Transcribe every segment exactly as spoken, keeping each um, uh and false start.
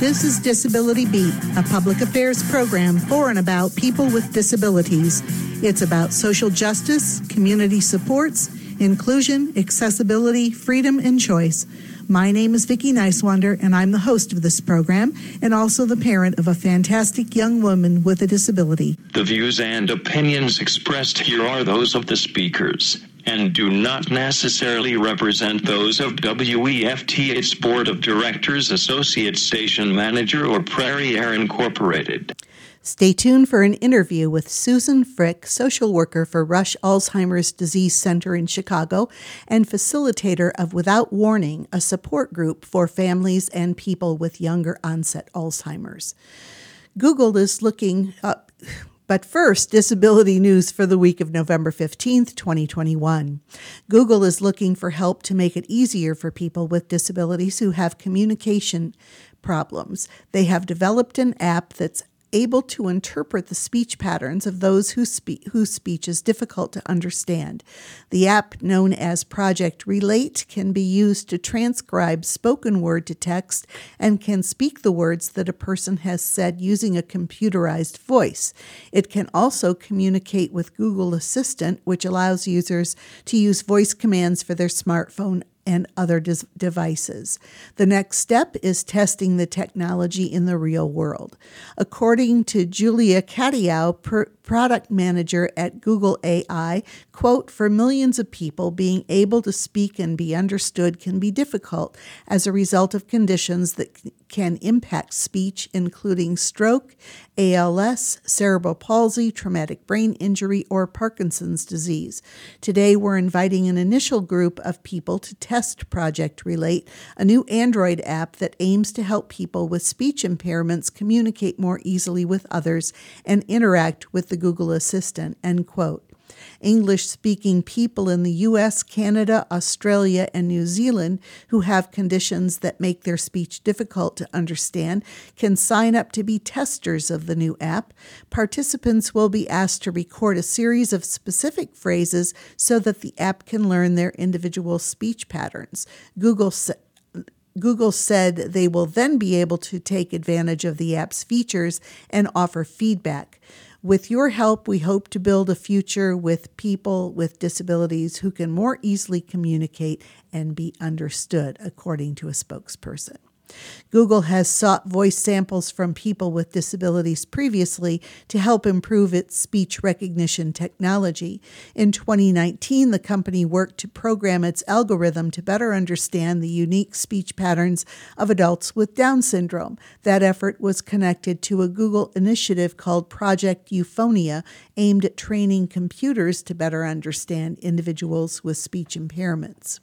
This is Disability Beat, a public affairs program for and about people with disabilities. It's about social justice, community supports, inclusion, accessibility, freedom, and choice. My name is Vicki Nicewander, and I'm the host of this program and also the parent of a fantastic young woman with a disability. The views and opinions expressed here are those of the speakers and do not necessarily represent those of W E F T, its Board of Directors, Associate Station Manager, or Prairie Air Incorporated. Stay tuned for an interview with Susan Frick, social worker for Rush Alzheimer's Disease Center in Chicago and facilitator of Without Warning, a support group for families and people with younger onset Alzheimer's. Google is looking up. But first, disability news for the week of November fifteenth, twenty twenty-one. Google is looking for help to make it easier for people with disabilities who have communication problems. They have developed an app that's able to interpret the speech patterns of those who spe- whose speech is difficult to understand. The app, known as Project Relate, can be used to transcribe spoken word to text and can speak the words that a person has said using a computerized voice. It can also communicate with Google Assistant, which allows users to use voice commands for their smartphone and other dis- devices. The next step is testing the technology in the real world. According to Julia Cattiau, per- product manager at Google A I, quote, for millions of people, being able to speak and be understood can be difficult as a result of conditions that c- can impact speech, including stroke, A L S, cerebral palsy, traumatic brain injury, or Parkinson's disease. Today, we're inviting an initial group of people to test Project Relate, a new Android app that aims to help people with speech impairments communicate more easily with others and interact with the Google Assistant, end quote. English-speaking people in the U S, Canada, Australia, and New Zealand who have conditions that make their speech difficult to understand can sign up to be testers of the new app. Participants will be asked to record a series of specific phrases so that the app can learn their individual speech patterns. Google sa- Google said they will then be able to take advantage of the app's features and offer feedback. With your help, we hope to build a future with people with disabilities who can more easily communicate and be understood, according to a spokesperson. Google has sought voice samples from people with disabilities previously to help improve its speech recognition technology. In twenty nineteen, the company worked to program its algorithm to better understand the unique speech patterns of adults with Down syndrome. That effort was connected to a Google initiative called Project Euphonia, aimed at training computers to better understand individuals with speech impairments.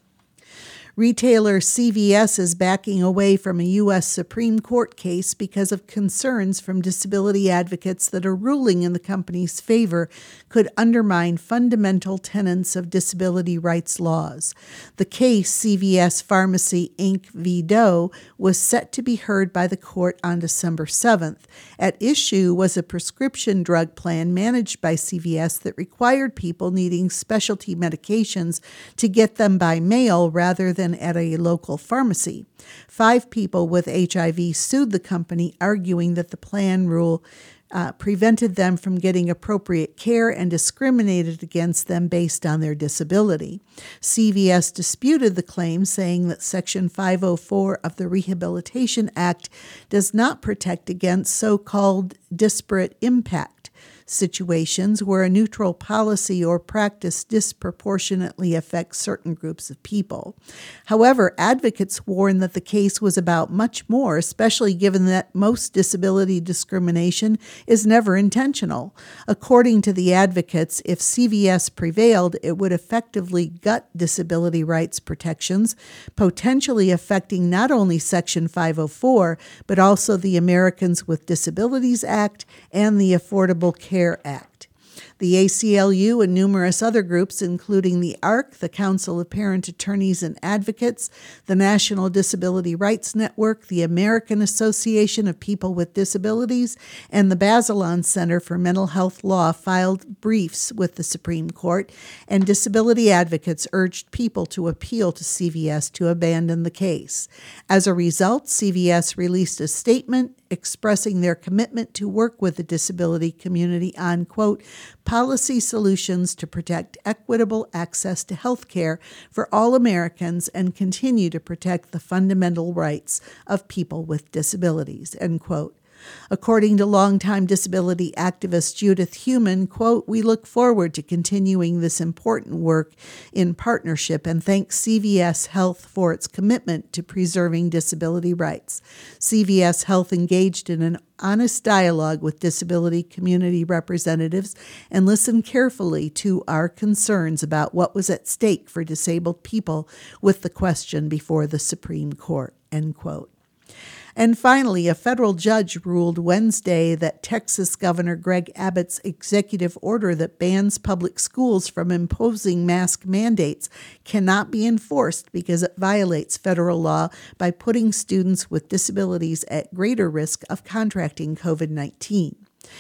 Retailer C V S is backing away from a U S Supreme Court case because of concerns from disability advocates that a ruling in the company's favor could undermine fundamental tenets of disability rights laws. The case, C V S Pharmacy Incorporated v. Doe, was set to be heard by the court on December seventh. At issue was a prescription drug plan managed by C V S that required people needing specialty medications to get them by mail rather than at a local pharmacy. Five people with H I V sued the company, arguing that the plan rule uh, prevented them from getting appropriate care and discriminated against them based on their disability. C V S disputed the claim, saying that Section five oh four of the Rehabilitation Act does not protect against so-called disparate impact situations where a neutral policy or practice disproportionately affects certain groups of people. However, advocates warn that the case was about much more, especially given that most disability discrimination is never intentional. According to the advocates, if C V S prevailed, it would effectively gut disability rights protections, potentially affecting not only Section five oh four, but also the Americans with Disabilities Act and the Affordable Care Act. The A C L U and numerous other groups, including the A R C, the Council of Parent Attorneys and Advocates, the National Disability Rights Network, the American Association of People with Disabilities, and the Bazelon Center for Mental Health Law filed briefs with the Supreme Court, and disability advocates urged people to appeal to C V S to abandon the case. As a result, C V S released a statement expressing their commitment to work with the disability community on, quote, policy solutions to protect equitable access to health care for all Americans and continue to protect the fundamental rights of people with disabilities, end quote. According to longtime disability activist Judith Heumann, quote, we look forward to continuing this important work in partnership and thank C V S Health for its commitment to preserving disability rights. C V S Health engaged in an honest dialogue with disability community representatives and listened carefully to our concerns about what was at stake for disabled people with the question before the Supreme Court, end quote. And finally, a federal judge ruled Wednesday that Texas Governor Greg Abbott's executive order that bans public schools from imposing mask mandates cannot be enforced because it violates federal law by putting students with disabilities at greater risk of contracting covid nineteen.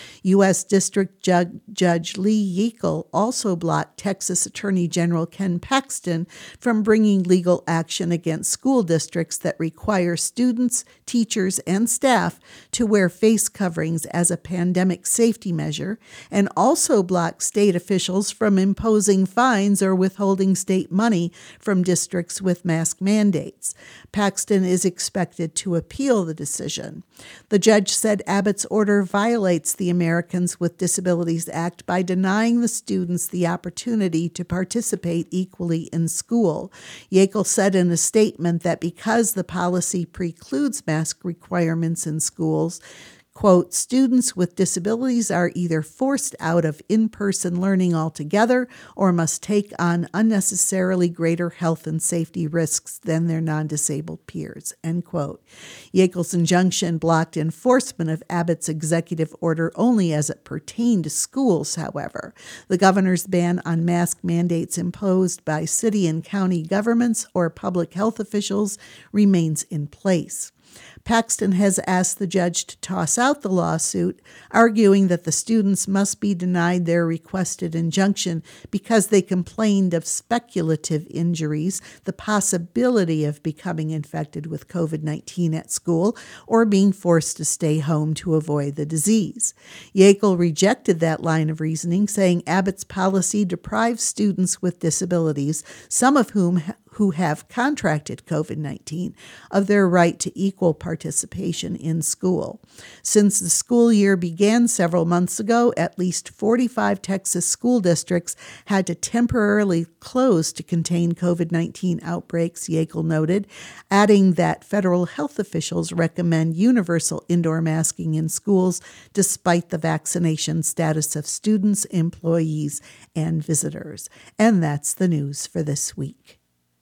U S. District Judge, Judge Lee Yeakel also blocked Texas Attorney General Ken Paxton from bringing legal action against school districts that require students, teachers, and staff to wear face coverings as a pandemic safety measure, and also blocked state officials from imposing fines or withholding state money from districts with mask mandates. Paxton is expected to appeal the decision. The judge said Abbott's order violates the Americans with Disabilities Act by denying the students the opportunity to participate equally in school. Yeakel said in a statement that because the policy precludes mask requirements in schools, quote, students with disabilities are either forced out of in-person learning altogether or must take on unnecessarily greater health and safety risks than their non-disabled peers, end quote. Yeakel's injunction blocked enforcement of Abbott's executive order only as it pertained to schools, however. The governor's ban on mask mandates imposed by city and county governments or public health officials remains in place. Paxton has asked the judge to toss out the lawsuit, arguing that the students must be denied their requested injunction because they complained of speculative injuries, the possibility of becoming infected with covid nineteen at school, or being forced to stay home to avoid the disease. Yeakel rejected that line of reasoning, saying Abbott's policy deprives students with disabilities, some of whom who have contracted covid nineteen, of their right to equal participation in school. Since the school year began several months ago, at least forty-five Texas school districts had to temporarily close to contain covid nineteen outbreaks, Yeakel noted, adding that federal health officials recommend universal indoor masking in schools despite the vaccination status of students, employees, and visitors. And that's the news for this week.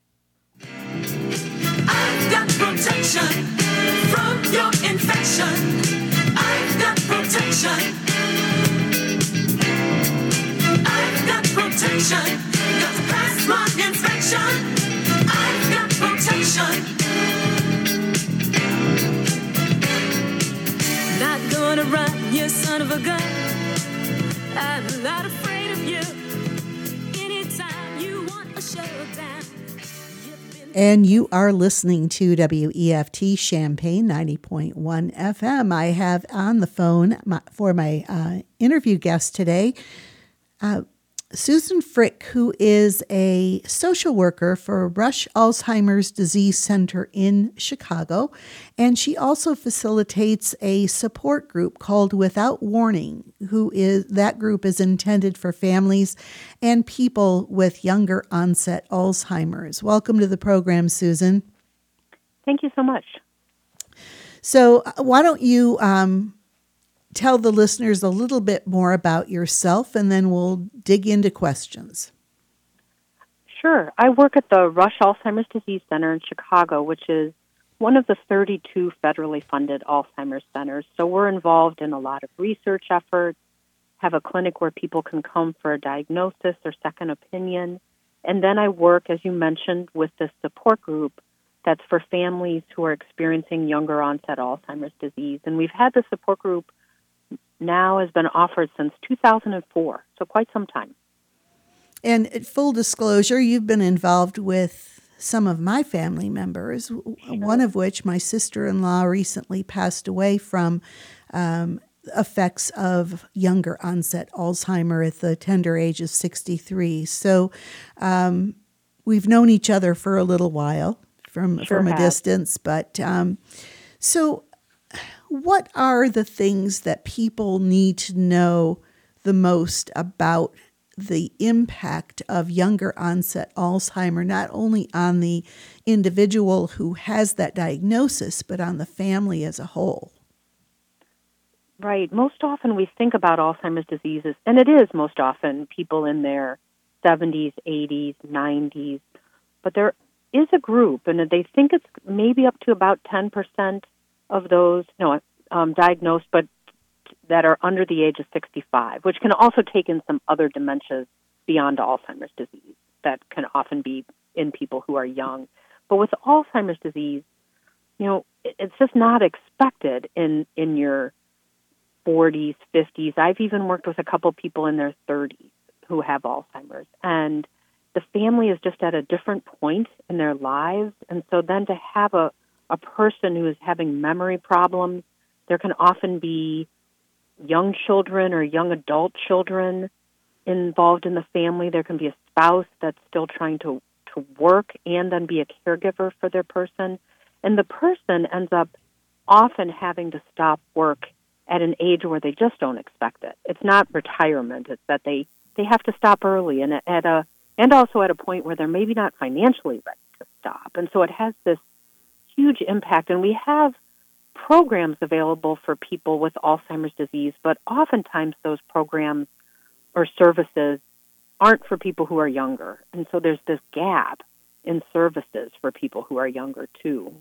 I've got protection from your infection. I've got protection. I've got protection. Got to pass my inspection. I've got protection. Not gonna run, you son of a gun. I'm not afraid of you. Anytime you want a showdown. And you are listening to W E F T Champaign ninety point one F M. I have on the phone my, for my uh, interview guest today, uh, Susan Frick, who is a social worker for Rush Alzheimer's Disease Center in Chicago, and she also facilitates a support group called Without Warning, who is that group is intended for families and people with younger onset Alzheimer's. Welcome to the program, Susan. Thank you so much. So why don't you um, tell the listeners a little bit more about yourself, and then we'll dig into questions. Sure. I work at the Rush Alzheimer's Disease Center in Chicago, which is one of the thirty-two federally funded Alzheimer's centers. So we're involved in a lot of research efforts, have a clinic where people can come for a diagnosis or second opinion. And then I work, as you mentioned, with this support group that's for families who are experiencing younger onset Alzheimer's disease. And we've had the support group now has been offered since two thousand four, so quite some time. And full disclosure, you've been involved with some of my family members, sure. One of which, my sister-in-law, recently passed away from um, effects of younger onset Alzheimer at the tender age of sixty-three. So um, we've known each other for a little while from, sure from a have. distance. But um, so what are the things that people need to know the most about the impact of younger onset Alzheimer, not only on the individual who has that diagnosis, but on the family as a whole? Right. Most often we think about Alzheimer's disease, and it is most often people in their seventies, eighties, nineties, but there is a group, and they think it's maybe up to about ten percent of those no, um, diagnosed, but that are under the age of sixty-five, which can also take in some other dementias beyond Alzheimer's disease that can often be in people who are young. But with Alzheimer's disease, you know, it's just not expected in, in your forties, fifties. I've even worked with a couple people in their thirties who have Alzheimer's. And the family is just at a different point in their lives. And so then to have a, a person who is having memory problems, there can often be young children or young adult children involved in the family. There can be a spouse that's still trying to, to work and then be a caregiver for their person. And the person ends up often having to stop work at an age where they just don't expect it. It's not retirement. It's that they, they have to stop early and at a and also at a point where they're maybe not financially ready to stop. And so it has this huge impact. And we have programs available for people with Alzheimer's disease, but oftentimes those programs or services aren't for people who are younger. And so there's this gap in services for people who are younger too.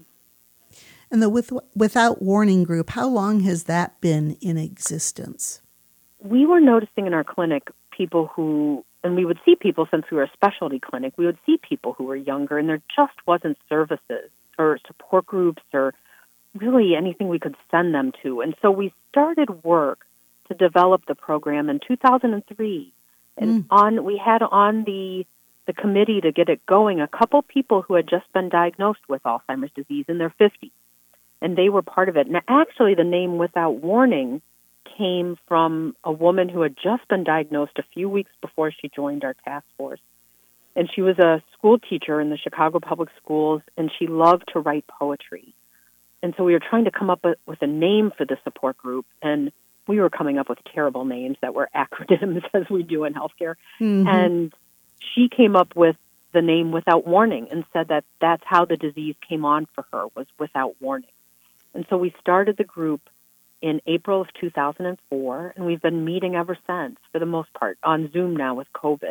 And the with, Without Warning group, how long has that been in existence? We were noticing in our clinic people who, and we would see people since we were a specialty clinic, we would see people who were younger, and there just wasn't services or support groups or really anything we could send them to. And so we started work to develop the program in two thousand three. And mm. on we had on the the committee to get it going a couple people who had just been diagnosed with Alzheimer's disease in their fifties. And they were part of it. And actually the name Without Warning came from a woman who had just been diagnosed a few weeks before she joined our task force. And she was a school teacher in the Chicago Public Schools, and she loved to write poetry. And so we were trying to come up with a name for the support group, and we were coming up with terrible names that were acronyms, as we do in healthcare. Mm-hmm. And she came up with the name Without Warning and said that that's how the disease came on for her, was without warning. And so we started the group in April of two thousand four, and we've been meeting ever since, for the most part, on Zoom now with COVID.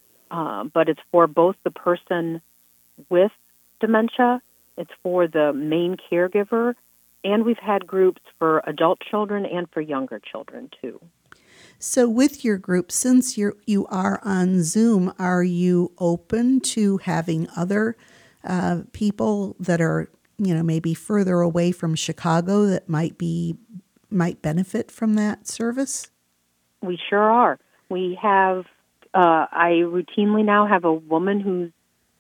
Um, but it's for both the person with dementia, it's for the main caregiver, and we've had groups for adult children and for younger children, too. So with your group, since you're, you are on Zoom, are you open to having other uh, people that are, you know, maybe further away from Chicago that might be might benefit from that service? We sure are. We have, uh, I routinely now have a woman who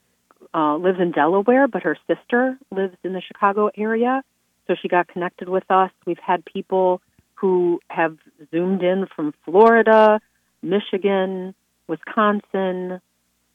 uh, lives in Delaware, but her sister lives in the Chicago area, so she got connected with us. We've had people who have Zoomed in from Florida, Michigan, Wisconsin,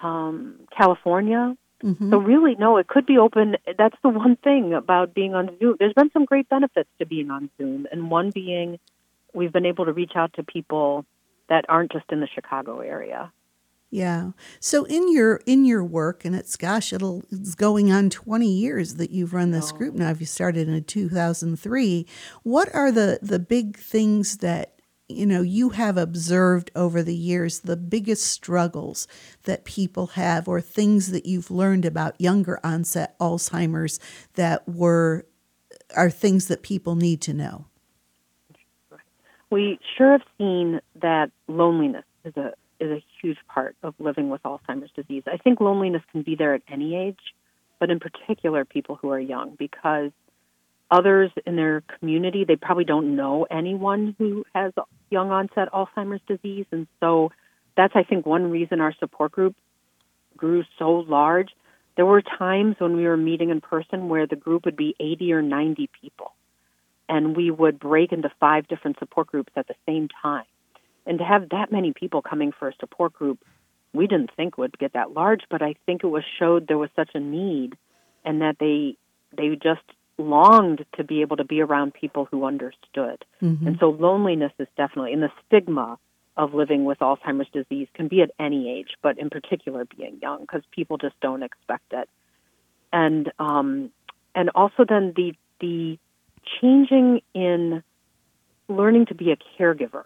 um, California. Mm-hmm. So really, no, it could be open. That's the one thing about being on Zoom. There's been some great benefits to being on Zoom, and one being we've been able to reach out to people that aren't just in the Chicago area. Yeah. So in your in your work, and it's, gosh, it'll, it's going on twenty years that you've run this oh. group now. If you started in two thousand three, what are the, the big things that, you know, you have observed over the years, the biggest struggles that people have, or things that you've learned about younger onset Alzheimer's that were are things that people need to know? we sure have seen that loneliness is a is a huge part of living with Alzheimer's disease. I think loneliness can be there at any age, but in particular people who are young, because others in their community, they probably don't know anyone who has young onset Alzheimer's disease. And so that's, I think, one reason our support group grew so large. There were times when we were meeting in person where the group would be eighty or ninety people, and we would break into five different support groups at the same time. And to have that many people coming for a support group, we didn't think would get that large, but I think it was showed there was such a need, and that they they just longed to be able to be around people who understood. Mm-hmm. And so loneliness is definitely, and the stigma of living with Alzheimer's disease can be at any age, but in particular being young, because people just don't expect it. And um, and also then the the changing in learning to be a caregiver,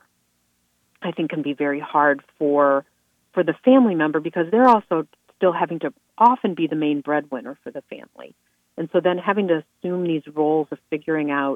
I think, can be very hard for for the family member, because they're also still having to often be the main breadwinner for the family. And so then having to assume these roles of figuring out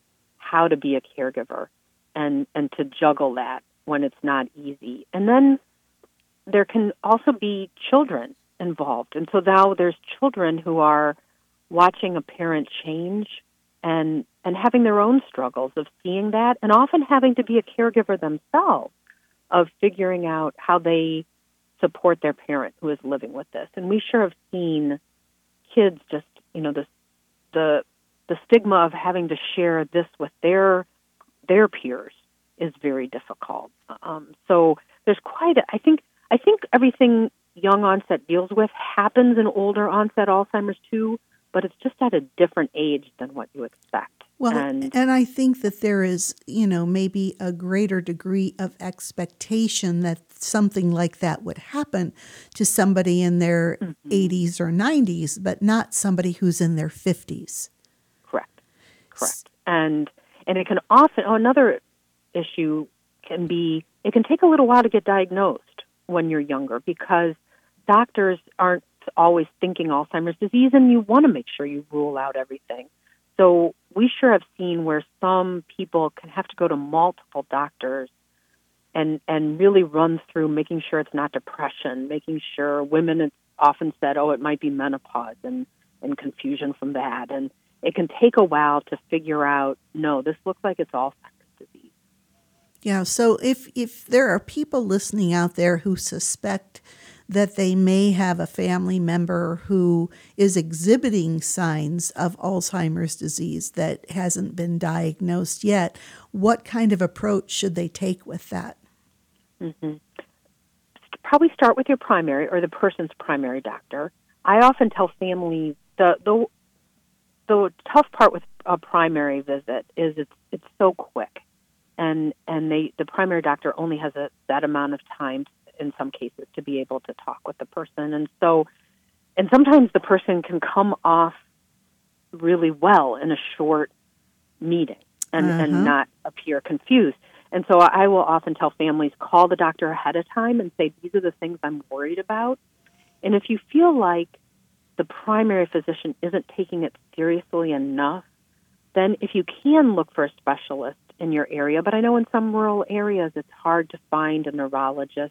how to be a caregiver and, and to juggle that when it's not easy. And then there can also be children involved. And so now there's children who are watching a parent change and and having their own struggles of seeing that, and often having to be a caregiver themselves, of figuring out how they support their parent who is living with this. And we sure have seen kids just, you know, the the the stigma of having to share this with their their peers is very difficult. Um, so there's quite a, I think I think everything young onset deals with happens in older onset Alzheimer's too, but it's just at a different age than what you expect. Well, and, and I think that there is, you know, maybe a greater degree of expectation that something like that would happen to somebody in their mm-hmm. eighties or nineties, but not somebody who's in their fifties. Correct. Correct. And and it can often, oh, another issue can be, it can take a little while to get diagnosed when you're younger, because doctors aren't always thinking Alzheimer's disease, and you want to make sure you rule out everything. So we sure have seen where some people can have to go to multiple doctors and and really run through making sure it's not depression, making sure women have often said, oh, it might be menopause, and, and confusion from that. And it can take a while to figure out, no, this looks like it's Alzheimer's disease. Yeah, so if if there are people listening out there who suspect that they may have a family member who is exhibiting signs of Alzheimer's disease that hasn't been diagnosed yet, what kind of approach should they take with that? Mm-hmm. Probably start with your primary or the person's primary doctor. I often tell families the the, the tough part with a primary visit is it's it's so quick, and and they the primary doctor only has a that amount of time in some cases to be able to talk with the person. And so, and sometimes the person can come off really well in a short meeting and, uh-huh. and not appear confused. And so I will often tell families, call the doctor ahead of time and say, these are the things I'm worried about. And if you feel like the primary physician isn't taking it seriously enough, then if you can look for a specialist in your area, but I know in some rural areas it's hard to find a neurologist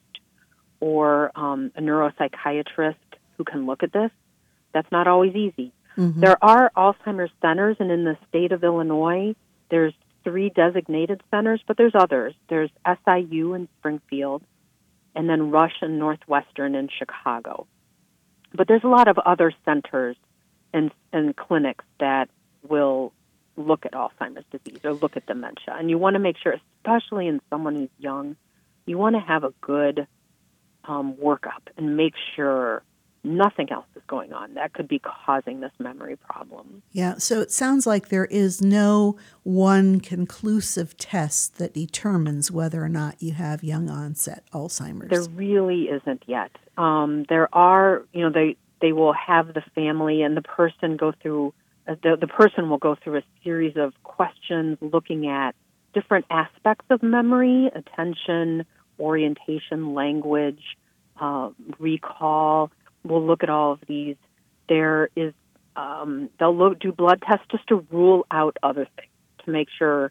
or um, a neuropsychiatrist who can look at this. That's not always easy. Mm-hmm. There are Alzheimer's centers, and in the state of Illinois, there's three designated centers, but there's others. There's S I U in Springfield, and then Rush and Northwestern in Chicago. But there's a lot of other centers and, and clinics that will look at Alzheimer's disease or look at dementia. And you want to make sure, especially in someone who's young, you want to have a good Um, workup and make sure nothing else is going on that could be causing this memory problem. Yeah, so it sounds like there is no one conclusive test that determines whether or not you have young onset Alzheimer's. There really isn't yet. Um, there are, you know, they they will have the family and the person go through, uh, the, the person will go through a series of questions looking at different aspects of memory, attention, orientation, language, uh, recall. We'll look at all of these. There is, um, they'll look, do blood tests just to rule out other things, to make sure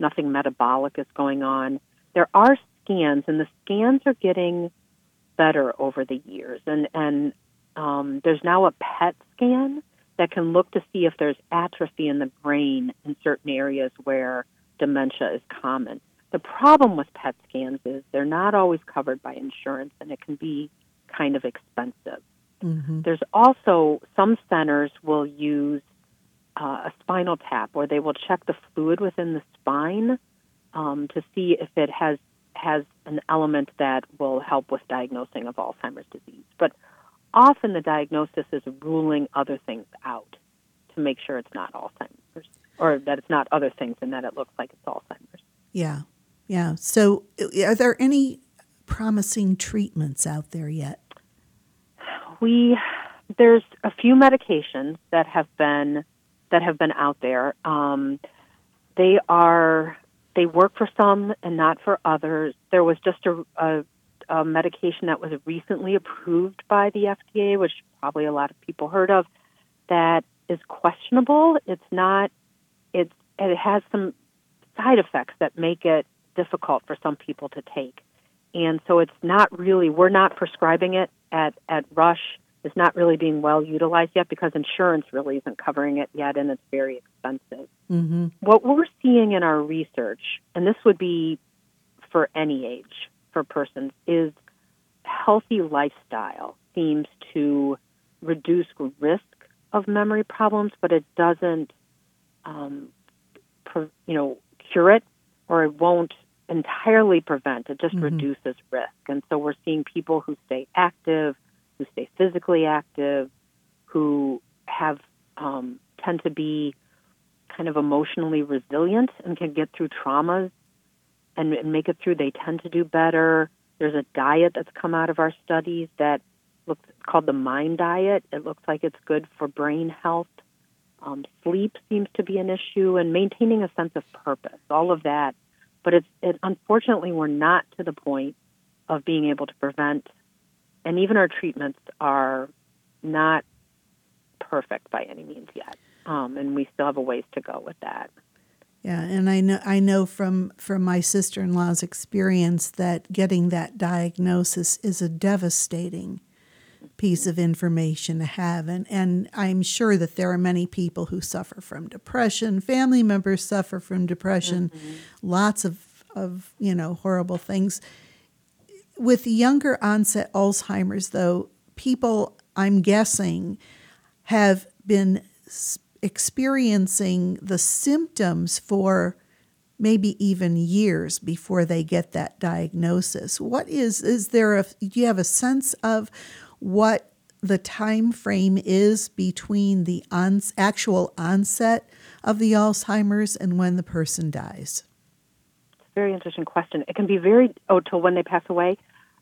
nothing metabolic is going on. There are scans, and the scans are getting better over the years. And, and um, there's now a P E T scan that can look to see if there's atrophy in the brain in certain areas where dementia is common. The problem with P E T scans is they're not always covered by insurance, and it can be kind of expensive. Mm-hmm. There's also some centers will use uh, a spinal tap, where they will check the fluid within the spine um, to see if it has has an element that will help with diagnosing of Alzheimer's disease. But often the diagnosis is ruling other things out to make sure it's not Alzheimer's, or that it's not other things and that it looks like it's Alzheimer's. Yeah, yeah. So are there any promising treatments out there yet? We there's a few medications that have been that have been out there. Um, they are they work for some and not for others. There was just a, a, a medication that was recently approved by the F D A, which probably a lot of people heard of, that is questionable. It's not. It's it has some side effects that make it difficult for some people to take. And so it's not really, we're not prescribing it at, at Rush. It's not really being well utilized yet because insurance really isn't covering it yet, and it's very expensive. Mm-hmm. What we're seeing in our research, and this would be for any age for persons, is healthy lifestyle seems to reduce risk of memory problems, but it doesn't, um, pre- you know, cure it, or it won't entirely prevent. It just mm-hmm. reduces risk. And so we're seeing people who stay active, who stay physically active, who have um, tend to be kind of emotionally resilient and can get through traumas and, and make it through. They tend to do better. There's a diet that's come out of our studies that looks called the MIND diet. It looks like it's good for brain health. Um, sleep seems to be an issue, and maintaining a sense of purpose, all of that. But it's it, unfortunately, we're not to the point of being able to prevent, and even our treatments are not perfect by any means yet, um, and we still have a ways to go with that. Yeah, and I know I know from, from my sister-in-law's experience that getting that diagnosis is a devastating piece of information to have. And, and I'm sure that there are many people who suffer from depression. Family members suffer from depression. Mm-hmm. Lots of, of, you know, horrible things. With younger onset Alzheimer's, though, people, I'm guessing, have been experiencing the symptoms for maybe even years before they get that diagnosis. What is, is there a, do you have a sense of what the time frame is between the on, actual onset of the Alzheimer's and when the person dies? It's a very interesting question. It can be very, oh, till when they pass away.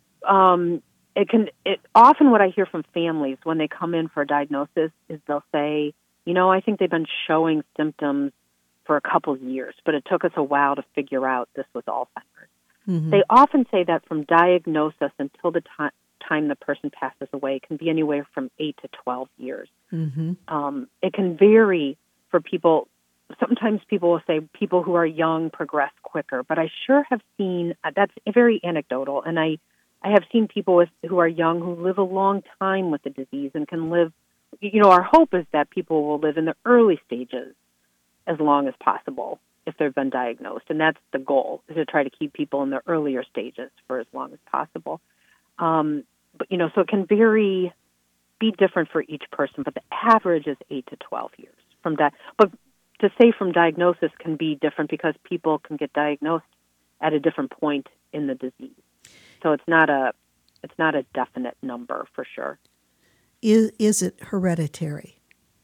Um, it can, it often what I hear from families when they come in for a diagnosis is they'll say, you know, I think they've been showing symptoms for a couple years, but it took us a while to figure out this was Alzheimer's. Mm-hmm. They often say that from diagnosis until the time, time the person passes away can be anywhere from eight to twelve years. Mm-hmm. Um, it can vary for people. Sometimes people will say people who are young progress quicker, but I sure have seen, uh, that's very anecdotal, and I, I have seen people with, who are young who live a long time with the disease and can live, you know, our hope is that people will live in the early stages as long as possible if they've been diagnosed, and that's the goal, is to try to keep people in the earlier stages for as long as possible. Um, But, you know, so it can vary, be different for each person, but the average is eight to twelve years from that. But to say from diagnosis can be different because people can get diagnosed at a different point in the disease. So it's not a, it's not a definite number for sure. Is, is it hereditary?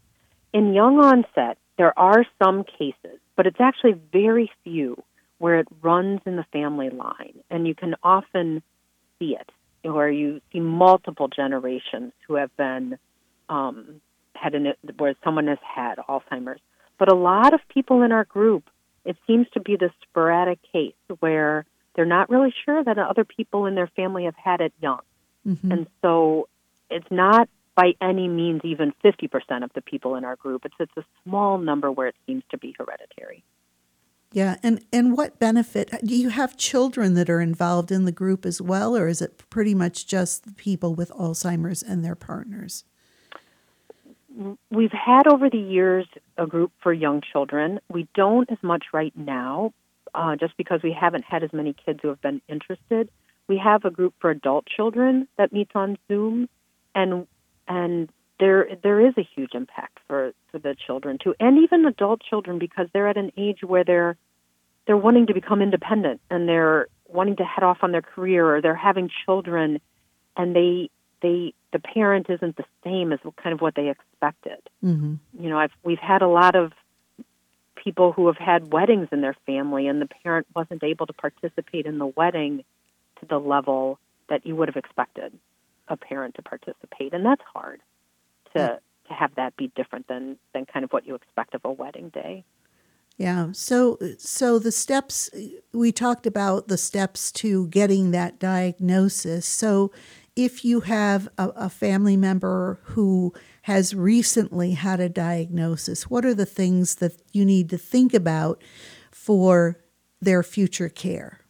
In young onset, there are some cases, but it's actually very few where it runs in the family line, and you can often see it, where you see multiple generations who have been um, had an, where someone has had Alzheimer's. But a lot of people in our group, it seems to be the sporadic case where they're not really sure that other people in their family have had it young. Mm-hmm. And so it's not by any means even fifty percent of the people in our group. It's, it's a small number where it seems to be hereditary. Yeah, and, and what benefit, do you have children that are involved in the group as well, or is it pretty much just the people with Alzheimer's and their partners? We've had over the years a group for young children. We don't as much right now, uh, just because we haven't had as many kids who have been interested. We have a group for adult children that meets on Zoom, and and there there is a huge impact for, for the children too, and even adult children, because they're at an age where they're they're wanting to become independent, and they're wanting to head off on their career, or they're having children, and they they the parent isn't the same as kind of what they expected. Mm-hmm. You know, I've we've had a lot of people who have had weddings in their family, and the parent wasn't able to participate in the wedding to the level that you would have expected a parent to participate, and that's hard to yeah. to have that be different than than kind of what you expect of a wedding day. Yeah. So, so the steps, we talked about the steps to getting that diagnosis. So if you have a, a family member who has recently had a diagnosis, what are the things that you need to think about for their future care?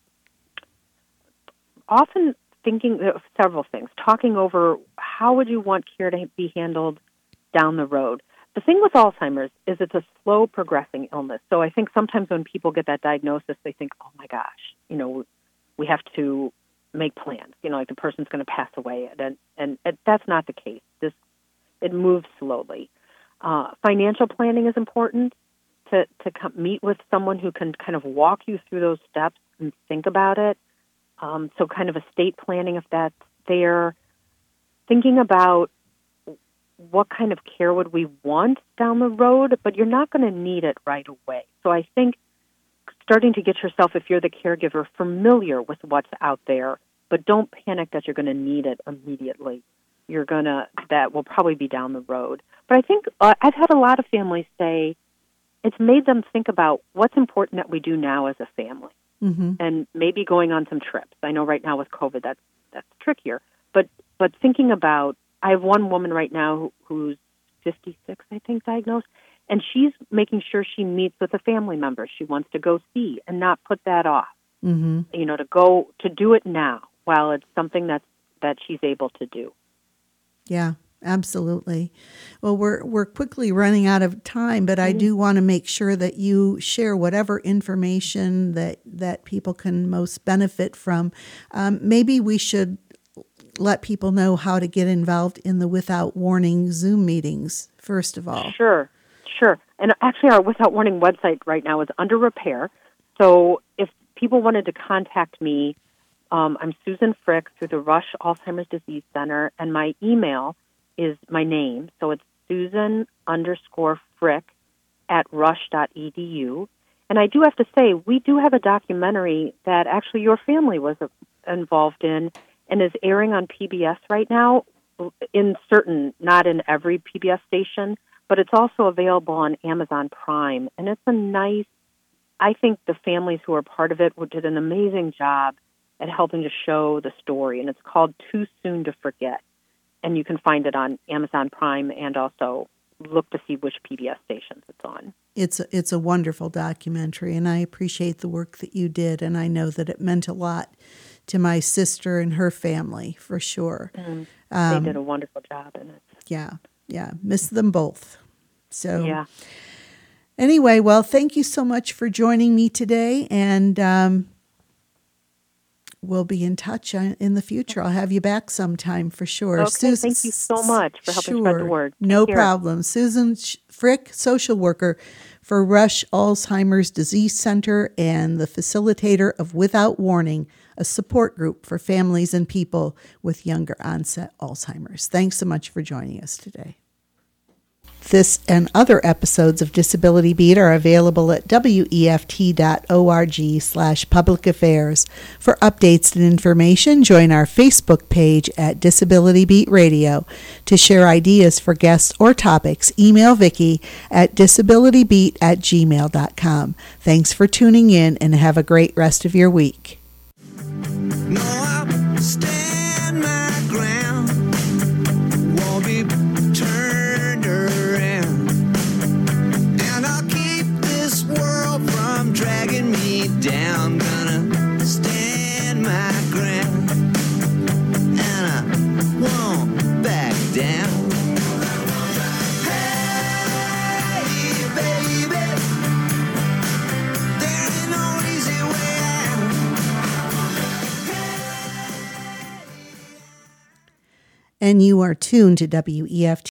Often thinking of several things, talking over how would you want care to be handled down the road. The thing with Alzheimer's is it's a slow progressing illness. So I think sometimes when people get that diagnosis, they think, oh my gosh, you know, we have to make plans, you know, like the person's going to pass away. And, and, and that's not the case. This, it moves slowly. Uh, financial planning is important to, to come, meet with someone who can kind of walk you through those steps and think about it. Um, so kind of estate planning, if that's there, thinking about what kind of care would we want down the road, but you're not going to need it right away. So I think starting to get yourself, if you're the caregiver, familiar with what's out there, but don't panic that you're going to need it immediately. You're going to, that will probably be down the road. But I think uh, I've had a lot of families say it's made them think about what's important that we do now as a family. Mm-hmm. And maybe going on some trips. I know right now with COVID that's that's trickier, but but thinking about, I have one woman right now who, who's fifty-six, I think, diagnosed, and she's making sure she meets with a family member she wants to go see and not put that off. Mm-hmm. You know, to go to do it now while it's something that's that she's able to do. Yeah. Absolutely. Well, we're we're quickly running out of time, but I do want to make sure that you share whatever information that, that people can most benefit from. Um, maybe we should let people know how to get involved in the Without Warning Zoom meetings, first of all. Sure, sure. And actually our Without Warning website right now is under repair. So if people wanted to contact me, um, I'm Susan Frick through the Rush Alzheimer's Disease Center, and my email is my name, so it's Susan underscore Frick at rush dot e d u. And I do have to say, we do have a documentary that actually your family was involved in and is airing on P B S right now, in certain, not in every P B S station, but it's also available on Amazon Prime. And it's a nice, I think the families who are part of it did an amazing job at helping to show the story, and it's called Too Soon to Forget. And you can find it on Amazon Prime and also look to see which P B S stations it's on. It's a, it's a wonderful documentary, and I appreciate the work that you did, and I know that it meant a lot to my sister and her family, for sure. Mm, um, they did a wonderful job in it. Yeah, yeah. Miss them both. So yeah. Anyway, well, thank you so much for joining me today, and um, we'll be in touch in the future. I'll have you back sometime for sure. Okay, Susan, thank you so much for helping sure, spread the word. Take no care. problem. Susan Frick, social worker for Rush Alzheimer's Disease Center and the facilitator of Without Warning, a support group for families and people with younger onset Alzheimer's. Thanks so much for joining us today. This and other episodes of Disability Beat are available at weft dot org slash public affairs. For updates and information, join our Facebook page at Disability Beat Radio. To share ideas for guests or topics, email Vicki at disabilitybeat at gmail dot com. Thanks for tuning in, and have a great rest of your week. No, I'll stand my ground. Won't be turned around. And I'll keep this world from dragging and you are tuned to W E F